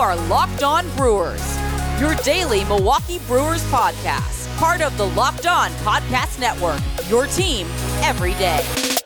are Locked On Brewers, your daily Milwaukee Brewers podcast, part of the Locked On Podcast Network, your team every day.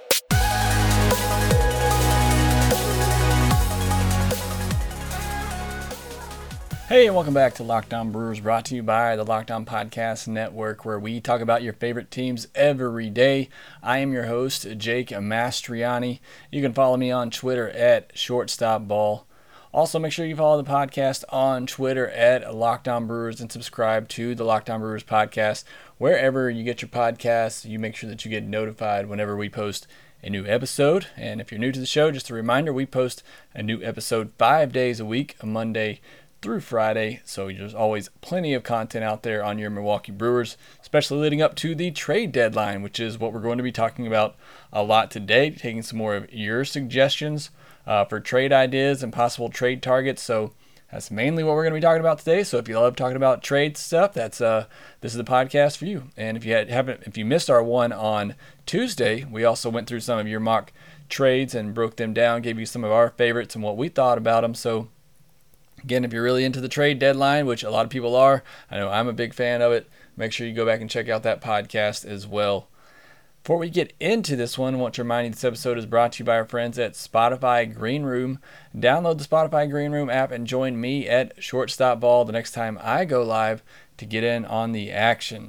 Hey, and welcome back to Locked On Brewers, brought to you by the Locked On Podcast Network, where we talk about your favorite teams every day. I am your host, Jake Mastriani. You can follow me on Twitter at ShortstopBall. Also, make sure you follow the podcast on Twitter at Locked On Brewers and subscribe to the Locked On Brewers podcast. Wherever you get your podcasts, you make sure that you get notified whenever we post a new episode. And if you're new to the show, just a reminder, we post a new episode 5 days a week, a Monday through Friday, so there's always plenty of content out there on your Milwaukee Brewers, especially leading up to the trade deadline, which is what we're going to be talking about a lot today, taking some more of your suggestions for trade ideas and possible trade targets. So that's mainly what we're going to be talking about today. So if you love talking about trade stuff, that's this is the podcast for you. And if you missed our one on Tuesday, we also went through some of your mock trades and broke them down, gave you some of our favorites and what we thought about them. So again, if you're really into the trade deadline, which a lot of people are, I know I'm a big fan of it, make sure you go back and check out that podcast as well. Before we get into this one, I want to remind you this episode is brought to you by our friends at Spotify Green Room. Download the Spotify Green Room app and join me at Shortstop Ball the next time I go live to get in on the action.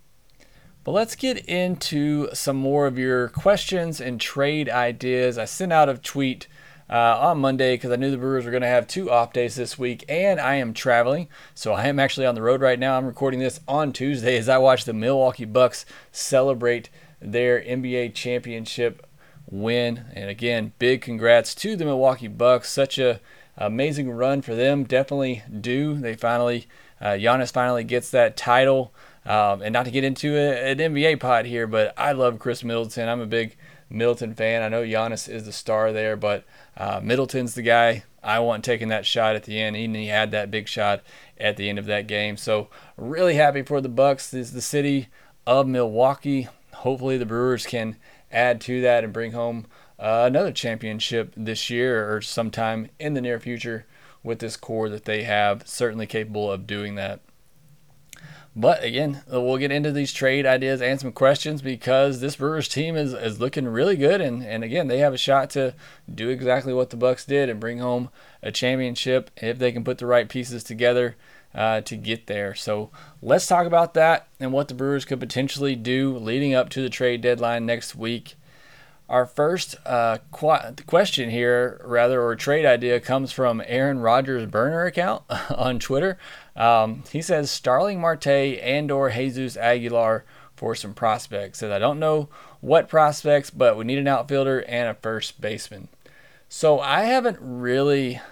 But let's get into some more of your questions and trade ideas. I sent out a tweet on Monday because I knew the Brewers were going to have 2 off days this week, and I am traveling, so I am actually on the road right now. I'm recording this on Tuesday as I watch the Milwaukee Bucks celebrate their NBA championship win. And again, big congrats to the Milwaukee Bucks. Such a amazing run for them. Definitely due. They finally, Giannis finally gets that title. And not to get into an NBA pod here, but I love Chris Middleton. I'm a big Middleton fan. I know Giannis is the star there, but Middleton's the guy I want taking that shot at the end. And he had that big shot at the end of that game. So really happy for the Bucks. This is the city of Milwaukee. Hopefully the Brewers can add to that and bring home another championship this year or sometime in the near future with this core that they have. Certainly capable of doing that. But again, we'll get into these trade ideas and some questions because this Brewers team is looking really good. And again, they have a shot to do exactly what the Bucks did and bring home a championship if they can put the right pieces together to get there. So let's talk about that and what the Brewers could potentially do leading up to the trade deadline next week. Our first question here, or trade idea, comes from Aaron Rodgers' burner account on Twitter. He says Starling Marte and/or Jesus Aguilar for some prospects. Says, I don't know what prospects, but we need an outfielder and a first baseman. So I haven't really,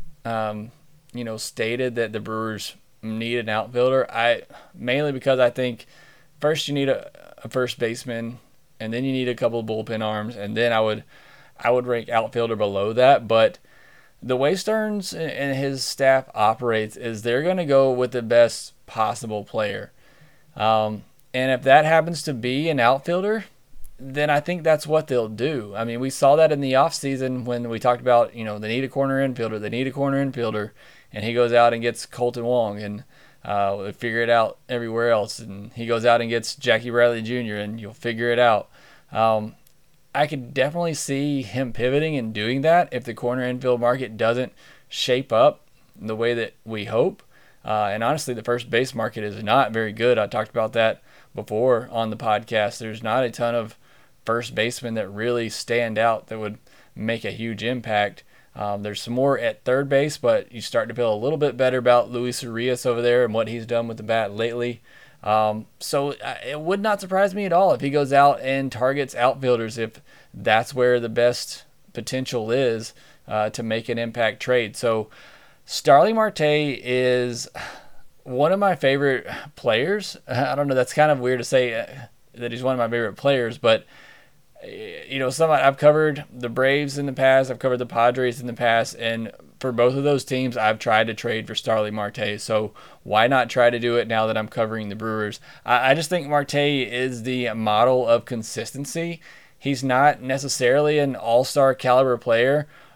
stated that the Brewers need an outfielder. Mainly because I think first you need a first baseman, and then you need a couple of bullpen arms, and then I would rank outfielder below that. But the way Stearns and his staff operates is they're going to go with the best possible player. And if that happens to be an outfielder, then I think that's what they'll do. I mean, we saw that in the offseason when we talked about, they need a corner infielder, and he goes out and gets Colton Wong, and we'll figure it out everywhere else. And he goes out and gets Jackie Bradley Jr., and you'll figure it out. I could definitely see him pivoting and doing that if the corner infield market doesn't shape up the way that we hope. And honestly, the first base market is not very good. I talked about that before on the podcast. There's not a ton of first basemen that really stand out that would make a huge impact. There's some more at third base, but you start to feel a little bit better about Luis Urias over there and what he's done with the bat lately. So it would not surprise me at all if he goes out and targets outfielders if that's where the best potential is to make an impact trade. So Starling Marte is one of my favorite players. I don't know, that's kind of weird to say that he's one of my favorite players, but I've covered the Braves in the past, I've covered the Padres in the past, and for both of those teams, I've tried to trade for Starling Marte. So why not try to do it now that I'm covering the Brewers? I just think Marte is the model of consistency. He's not necessarily an all-star caliber player,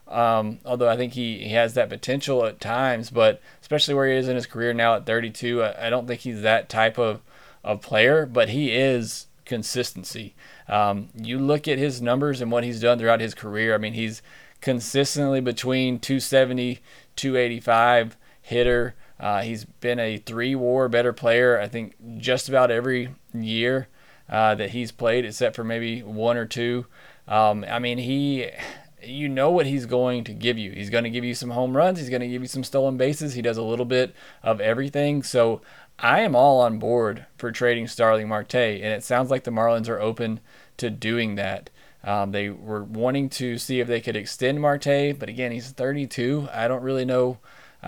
Although I think he has that potential at times, but especially where he is in his career now at 32, I don't think he's that type of player, but he is consistency. You look at his numbers and what he's done throughout his career. I mean, he's consistently between 270, 285 hitter. He's been a 3-WAR better player, I think, just about every year that he's played, except for maybe 1 or 2. I mean, you know what he's going to give you. He's going to give you some home runs. He's going to give you some stolen bases. He does a little bit of everything. So I am all on board for trading Starling Marte, and it sounds like the Marlins are open to doing that. They were wanting to see if they could extend Marte, but again, he's 32. I don't really know,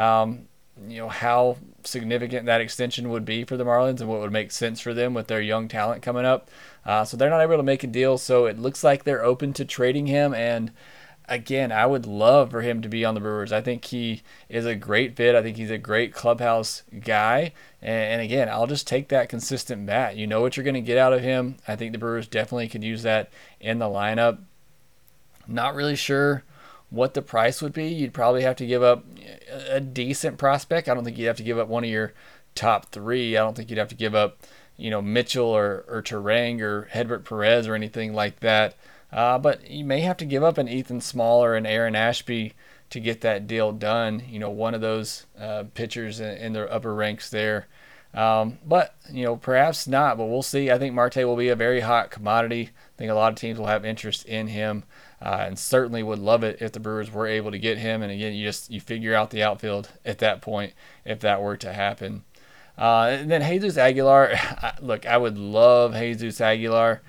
how significant that extension would be for the Marlins and what would make sense for them with their young talent coming up. So they're not able to make a deal. So it looks like they're open to trading him. And again, I would love for him to be on the Brewers. I think he is a great fit. I think he's a great clubhouse guy. And again, I'll just take that consistent bat. You know what you're going to get out of him. I think the Brewers definitely could use that in the lineup. Not really sure what the price would be. You'd probably have to give up a decent prospect. I don't think you'd have to give up one of your top 3. I don't think you'd have to give up, Mitchell or Turang or Hedbert Perez or anything like that. But you may have to give up an Ethan Small or an Aaron Ashby to get that deal done. One of those pitchers in the upper ranks there. But perhaps not, but we'll see. I think Marte will be a very hot commodity. I think a lot of teams will have interest in him, and certainly would love it if the Brewers were able to get him. And again, you figure out the outfield at that point if that were to happen. And then Jesus Aguilar, look, I would love Jesus Aguilar,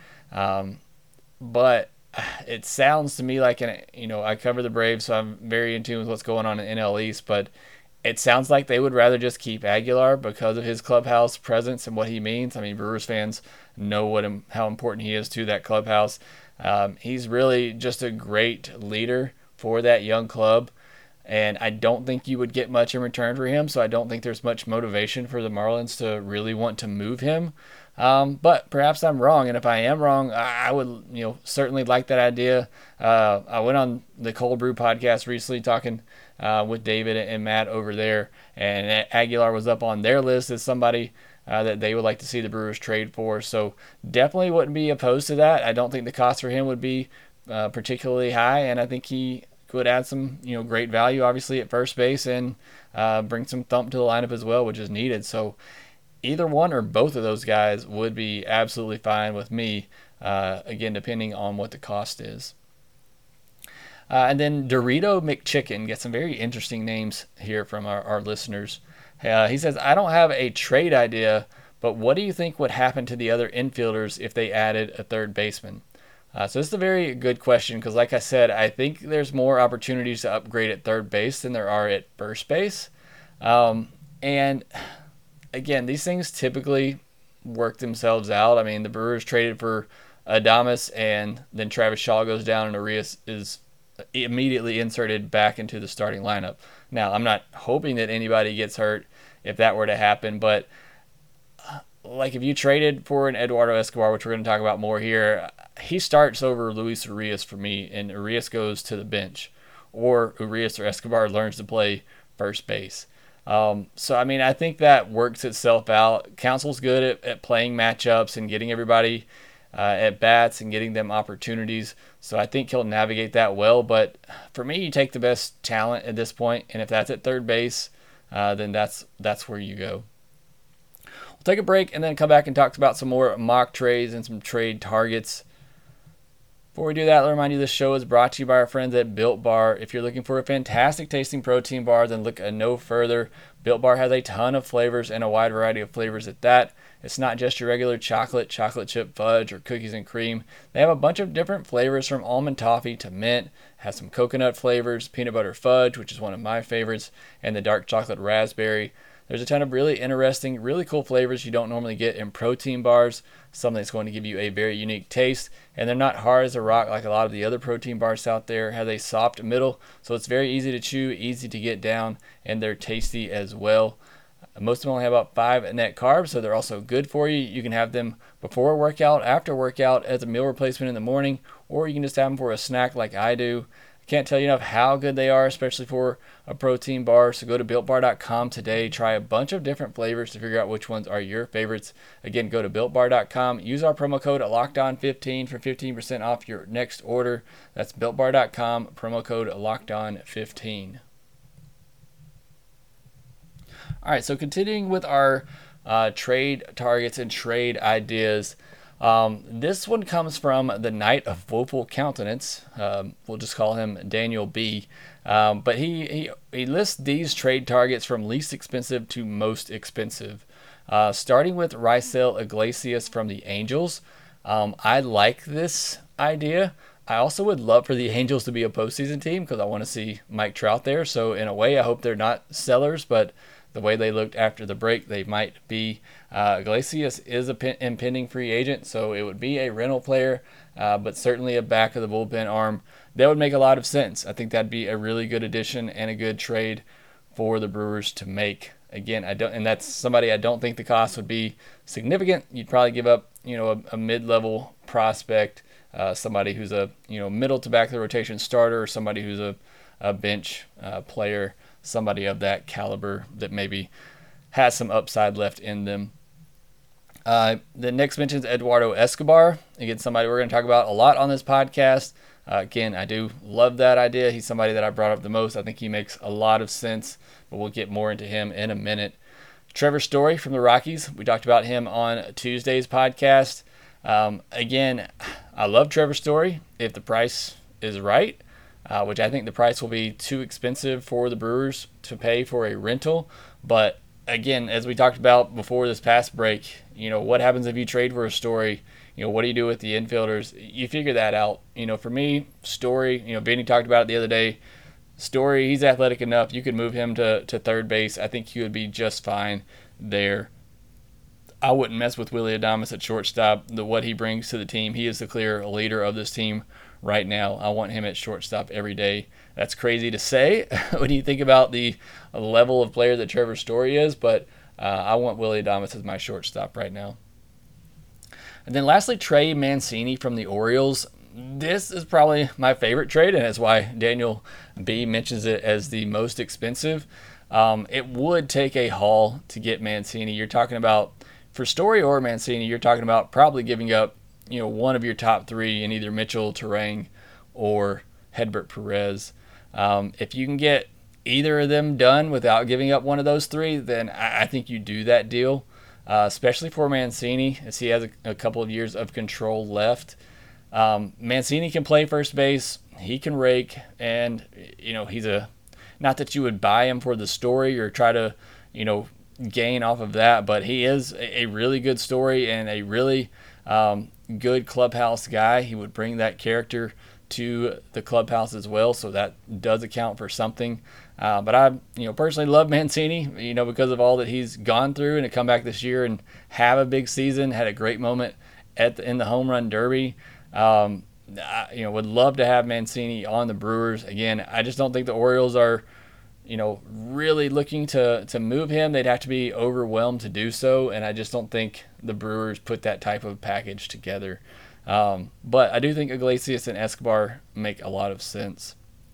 but it sounds to me like, I cover the Braves, so I'm very in tune with what's going on in NL East, but it sounds like they would rather just keep Aguilar because of his clubhouse presence and what he means. I mean, Brewers fans know how important he is to that clubhouse. He's really just a great leader for that young club, and I don't think you would get much in return for him, so I don't think there's much motivation for the Marlins to really want to move him. But perhaps I'm wrong, and if I am wrong, I would certainly like that idea. I went on the Cold Brew podcast recently talking with David and Matt over there, and Aguilar was up on their list as somebody that they would like to see the Brewers trade for. So definitely wouldn't be opposed to that. I don't think the cost for him would be particularly high, and I think he could add some great value, obviously, at first base and bring some thump to the lineup as well, which is needed. So either one or both of those guys would be absolutely fine with me, again, depending on what the cost is. And then Dorito McChicken gets some very interesting names here from our listeners. He says, I don't have a trade idea, but what do you think would happen to the other infielders if they added a third baseman? So this is a very good question because, like I said, I think there's more opportunities to upgrade at third base than there are at first base. And again, these things typically work themselves out. I mean, the Brewers traded for Adames, and then Travis Shaw goes down, and Arias is immediately inserted back into the starting lineup. Now, I'm not hoping that anybody gets hurt if that were to happen, but like if you traded for an Eduardo Escobar, which we're going to talk about more here, he starts over Luis Urias for me, and Urias goes to the bench, or Urias or Escobar learns to play first base. So, I mean, I think that works itself out. Council's good at playing matchups and getting everybody at bats and getting them opportunities. So I think he'll navigate that well. But for me, you take the best talent at this point, and if that's at third base, then that's where you go. We'll take a break and then come back and talk about some more mock trades and some trade targets. Before we do that, let me remind you this show is brought to you by our friends at Built Bar. If you're looking for a fantastic tasting protein bar, then look no further. Built Bar has a ton of flavors and a wide variety of flavors at that. It's not just your regular chocolate chip fudge, or cookies and cream. They have a bunch of different flavors from almond toffee to mint. Has some coconut flavors, peanut butter fudge, which is one of my favorites, and the dark chocolate raspberry. There's a ton of really interesting, really cool flavors you don't normally get in protein bars. Something that's going to give you a very unique taste. And they're not hard as a rock like a lot of the other protein bars out there. Has a soft middle, so it's very easy to chew, easy to get down, and they're tasty as well. Most of them only have about 5 net carbs, so they're also good for you. You can have them before a workout, after workout, as a meal replacement in the morning, or you can just have them for a snack like I do. Can't tell you enough how good they are, especially for a protein bar. So go to BuiltBar.com today. Try a bunch of different flavors to figure out which ones are your favorites. Again, go to BuiltBar.com. Use our promo code LOCKEDON15 for 15% off your next order. That's BuiltBar.com, promo code LOCKEDON15. All right, so continuing with our trade targets and trade ideas. This one comes from the Knight of Woeful Countenance. We'll just call him Daniel B. But he lists these trade targets from least expensive to most expensive. Starting with Raisel Iglesias from the Angels. I like this idea. I also would love for the Angels to be a postseason team because I want to see Mike Trout there. So in a way, I hope they're not sellers, but the way they looked after the break, they might be. Iglesias is an impending free agent, so it would be a rental player, but certainly a back of the bullpen arm. That would make a lot of sense. I think that'd be a really good addition and a good trade for the Brewers to make. Again, and that's somebody I don't think the cost would be significant. You'd probably give up, a mid-level prospect, somebody who's a, middle to back of the rotation starter, or somebody who's a bench player, somebody of that caliber that maybe has some upside left in them. The next mention is Eduardo Escobar. Again, somebody we're going to talk about a lot on this podcast. Again, I do love that idea. He's somebody that I brought up the most. I think he makes a lot of sense, but we'll get more into him in a minute. Trevor Story from the Rockies. We talked about him on Tuesday's podcast. Again, I love Trevor Story if the price is right. Which I think the price will be too expensive for the Brewers to pay for a rental. But again, as we talked about before this past break, what happens if you trade for a Story? What do you do with the infielders? You figure that out. For me, Story, Benny talked about it the other day. Story, he's athletic enough. You could move him to third base. I think he would be just fine there. I wouldn't mess with Willy Adames at shortstop. What he brings to the team, he is the clear leader of this team right now. I want him at shortstop every day. That's crazy to say when you think about the level of player that Trevor Story is, but I want Willy Adames as my shortstop right now. And then lastly, Trey Mancini from the Orioles. This is probably my favorite trade, and that's why Daniel B mentions it as the most expensive. It would take a haul to get Mancini. You're talking about, for Story or Mancini, you're talking about probably giving up one of your top three in either Mitchell, Terang, or Hedbert Perez. If you can get either of them done without giving up one of those three, then I think you do that deal, especially for Mancini, as he has a couple of years of control left. Mancini can play first base. He can rake, and, he's not that you would buy him for the Story or try to, gain off of that, but he is a really good Story and a really good clubhouse guy. He would bring that character to the clubhouse as well, so that does account for something. But I, personally love Mancini, because of all that he's gone through, and to come back this year and have a big season, had a great moment in the home run derby. Would love to have Mancini on the Brewers. Again, I just don't think the Orioles are, really looking to move him. They'd have to be overwhelmed to do so, and I just don't think the Brewers put that type of package together. But I do think Iglesias and Escobar make a lot of sense.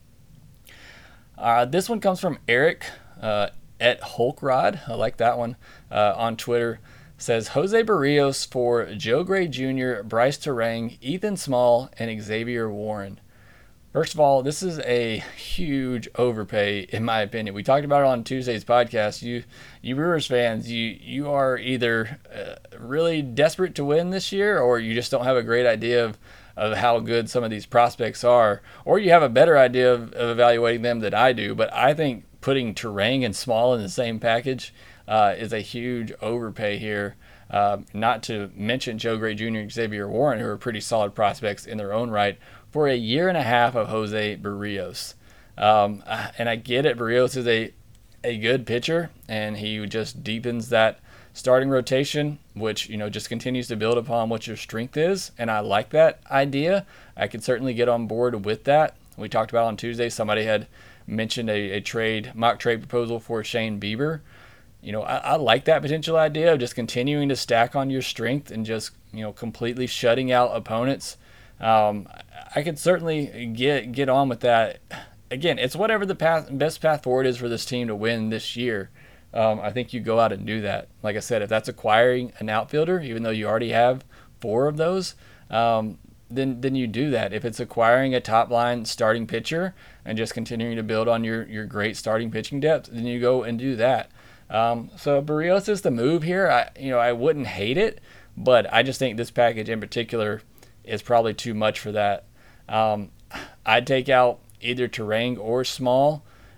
This one comes from Eric at Hulkrod. I like that one on Twitter. Says Jose Barrios for Joe Gray Jr., Bryce Terang, Ethan Small, and Xavier Warren. First of all, this is a huge overpay, in my opinion. We talked about it on Tuesday's podcast. You Brewers fans, you are either really desperate to win this year, or you just don't have a great idea of how good some of these prospects are, or you have a better idea of evaluating them than I do. But I think putting Terang and Small in the same package is a huge overpay here. Not to mention Joe Gray Jr. and Xavier Warren, who are pretty solid prospects in their own right, for a year and a half of Jose Barrios. And I get it, Barrios is a good pitcher, and he just deepens that starting rotation, which, just continues to build upon what your strength is, and I like that idea. I could certainly get on board with that. We talked about on Tuesday, somebody had mentioned a mock trade proposal for Shane Bieber. I like that potential idea of just continuing to stack on your strength and just, completely shutting out opponents. I could certainly get on with that. Again, it's whatever the best path forward is for this team to win this year. I think you go out and do that. Like I said, if that's acquiring an outfielder, even though you already have 4 of those, then you do that. If it's acquiring a top line starting pitcher and just continuing to build on your great starting pitching depth, then you go and do that. So Berrios is the move here. I wouldn't hate it, but I just think this package in particular is probably too much for that. I'd take out either Turang or Small,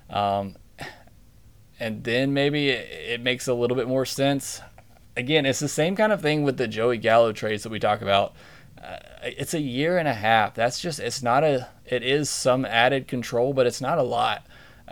and then maybe it makes a little bit more sense. Again, it's the same kind of thing with the Joey Gallo trades that we talk about. It's a year and a half. That's just, it is some added control, but it's not a lot.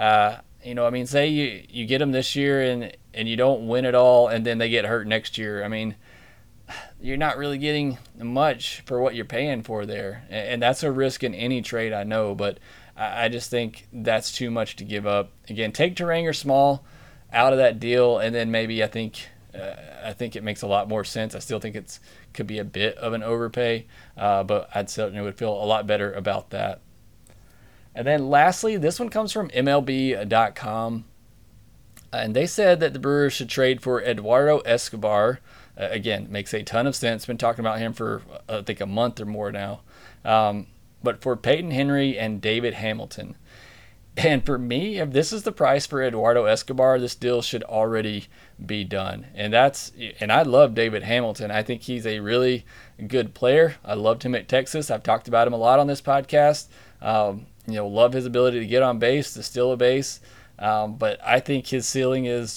Say you get them this year and you don't win it all, and then they get hurt next year. I mean, you're not really getting much for what you're paying for there. And that's a risk in any trade, I know, but I just think that's too much to give up. Again, take Turang or Small out of that deal, and then maybe I think it makes a lot more sense. I still think it could be a bit of an overpay, but I'd certainly would feel a lot better about that. And then lastly, this one comes from MLB.com, and they said that the Brewers should trade for Eduardo Escobar. Again, makes a ton of sense. Been talking about him for, I think, a month or more now. But for Peyton Henry and David Hamilton. And for me, if this is the price for Eduardo Escobar, this deal should already be done. And I love David Hamilton. I think he's a really good player. I loved him at Texas. I've talked about him a lot on this podcast. Love his ability to get on base, to steal a base. But I think his ceiling is,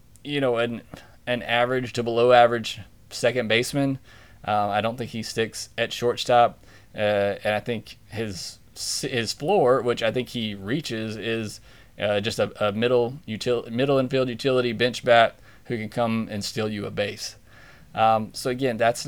an average to below average second baseman. I don't think he sticks at shortstop. And I think his floor, which I think he reaches, is just a middle infield utility bench bat who can come and steal you a base. So again, that's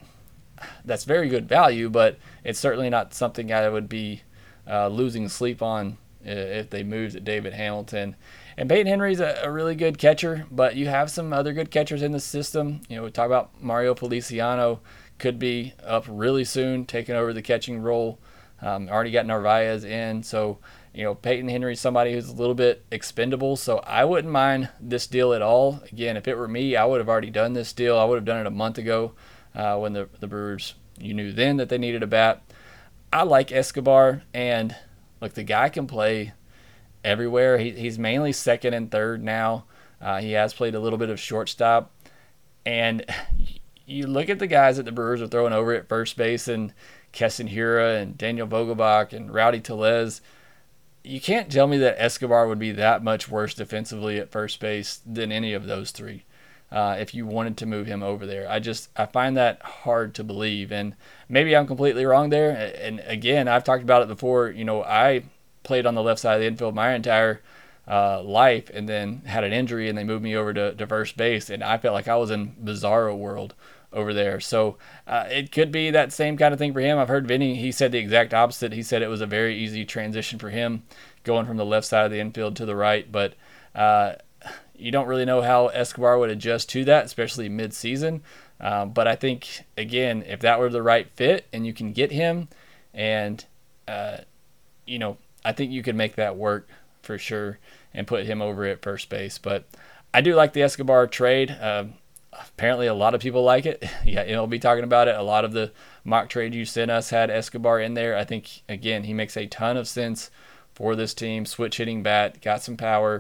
very good value, but it's certainly not something I would be losing sleep on if they moved David Hamilton. And Peyton Henry's a really good catcher, but you have some other good catchers in the system. We talk about Mario Feliciano, could be up really soon, taking over the catching role. Already got Narvaez in, so Peyton Henry's somebody who's a little bit expendable, so I wouldn't mind this deal at all. Again, if it were me, I would have already done this deal. I would have done it a month ago when the Brewers, you knew then that they needed a bat. I like Escobar, and look, the guy can play everywhere. He's mainly second and third now. He has played a little bit of shortstop, and you look at the guys that the Brewers are throwing over at first base, and Keston Hiura and Daniel Vogelbach and Rowdy Tellez. You can't tell me that Escobar would be that much worse defensively at first base than any of those three if you wanted to move him over there. I find that hard to believe, and maybe I'm completely wrong there. And again, I've talked about it before. I played on the left side of the infield my entire life, and then had an injury, and they moved me over to first base, and I felt like I was in Bizarro world over there. So it could be that same kind of thing for him. I've heard Vinny, he said the exact opposite. He said it was a very easy transition for him going from the left side of the infield to the right, but you don't really know how Escobar would adjust to that, especially mid-season. But I think, again, if that were the right fit and you can get him, and I think you could make that work for sure and put him over at first base. But I do like the Escobar trade. Apparently a lot of people like it. Yeah, MLB talking about it. A lot of the mock trade you sent us had Escobar in there. I think, again, he makes a ton of sense for this team. Switch hitting bat, got some power.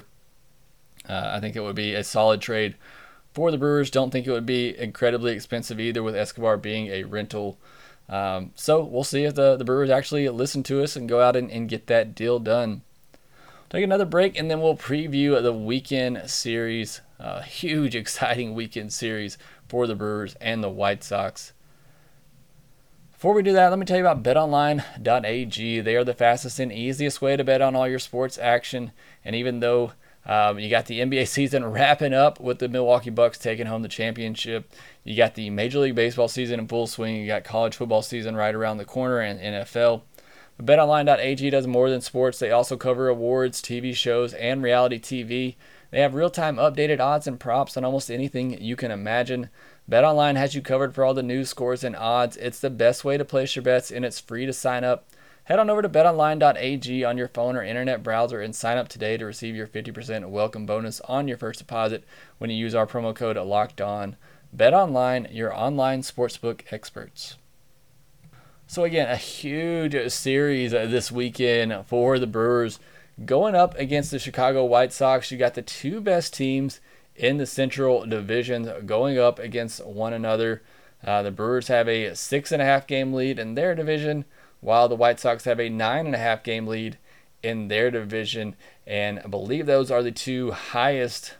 I think it would be a solid trade for the Brewers. Don't think it would be incredibly expensive either, with Escobar being a rental. So we'll see if the Brewers actually listen to us and go out and get that deal done. Take another break, and then we'll preview the weekend series. Huge, exciting weekend series for the Brewers and the White Sox. Before we do that, let me tell you about betonline.ag. They are the fastest and easiest way to bet on all your sports action. And even though you got the NBA season wrapping up with the Milwaukee Bucks taking home the championship, you got the Major League Baseball season in full swing, you got college football season right around the corner, and NFL. But betonline.ag does more than sports. They also cover awards, TV shows, and reality TV. They have real-time updated odds and props on almost anything you can imagine. BetOnline has you covered for all the news, scores, and odds. It's the best way to place your bets, and it's free to sign up. Head on over to betonline.ag on your phone or internet browser and sign up today to receive your 50% welcome bonus on your first deposit when you use our promo code LOCKEDON. BetOnline, your online sportsbook experts. So again, a huge series this weekend for the Brewers. Going up against the Chicago White Sox, you got the two best teams in the Central Division going up against one another. The Brewers have a 6.5 game lead in their division, while the White Sox have a 9.5 game lead in their division. And I believe those are the two highest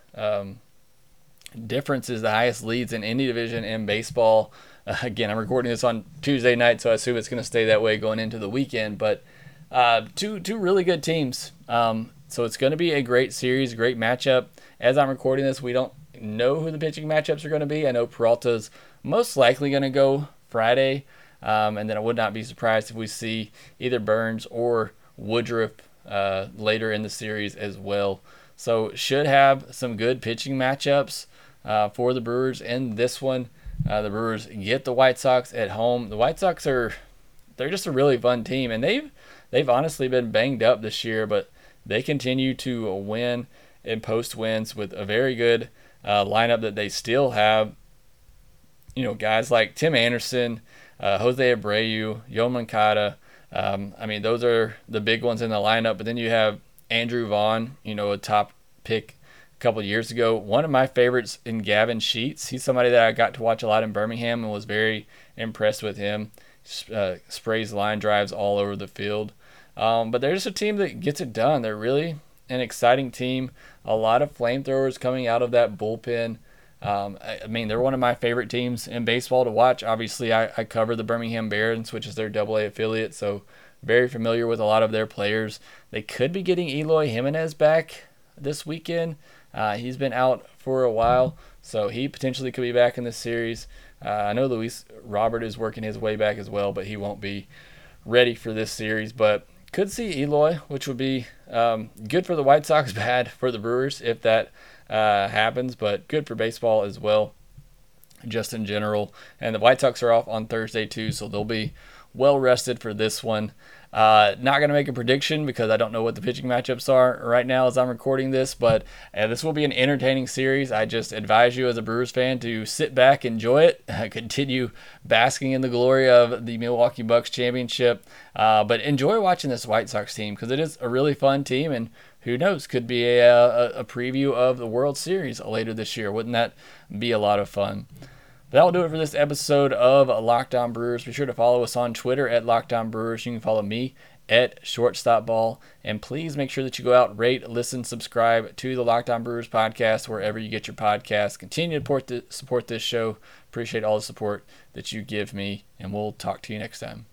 differences, the highest leads in any division in baseball. Again, I'm recording this on Tuesday night, so I assume it's going to stay that way going into the weekend. But two really good teams. So it's going to be a great series, great matchup. As I'm recording this, we don't know who the pitching matchups are going to be. I know Peralta's most likely going to go Friday. And then I would not be surprised if we see either Burns or Woodruff later in the series as well. So should have some good pitching matchups for the Brewers in this one. The Brewers get the White Sox at home. The White Sox they're just a really fun team, and they've honestly been banged up this year, but they continue to win and post wins with a very good lineup that they still have. You know, guys like Tim Anderson, Jose Abreu, Yoan Moncada. Those are the big ones in the lineup. But then you have Andrew Vaughn, a top pick a couple of years ago. One of my favorites in Gavin Sheets. He's somebody that I got to watch a lot in Birmingham and was very impressed with him. Sprays line drives all over the field. But they're just a team that gets it done. They're really an exciting team. A lot of flamethrowers coming out of that bullpen. They're one of my favorite teams in baseball to watch. Obviously, I cover the Birmingham Barons, which is their AA affiliate, so very familiar with a lot of their players. They could be getting Eloy Jimenez back this weekend. He's been out for a while, so he potentially could be back in this series. I know Luis Robert is working his way back as well, but he won't be ready for this series. But could see Eloy, which would be good for the White Sox, bad for the Brewers if that happens, but good for baseball as well, just in general. And the White Sox are off on Thursday too, so they'll be well rested for this one. Not going to make a prediction because I don't know what the pitching matchups are right now as I'm recording this, but this will be an entertaining series. I just advise you as a Brewers fan to sit back, enjoy it, continue basking in the glory of the Milwaukee Bucks championship, but enjoy watching this White Sox team because it is a really fun team, and who knows, could be a preview of the World Series later this year. Wouldn't that be a lot of fun? That will do it for this episode of Locked On Brewers. Be sure to follow us on Twitter at Locked On Brewers. You can follow me at ShortstopBall. And please make sure that you go out, rate, listen, subscribe to the Locked On Brewers podcast wherever you get your podcasts. Continue to support this show. Appreciate all the support that you give me, and we'll talk to you next time.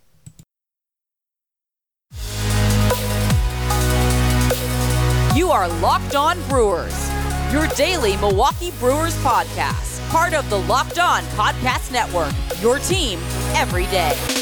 You are Locked On Brewers, your daily Milwaukee Brewers podcast. Part of the Locked On Podcast Network, your team every day.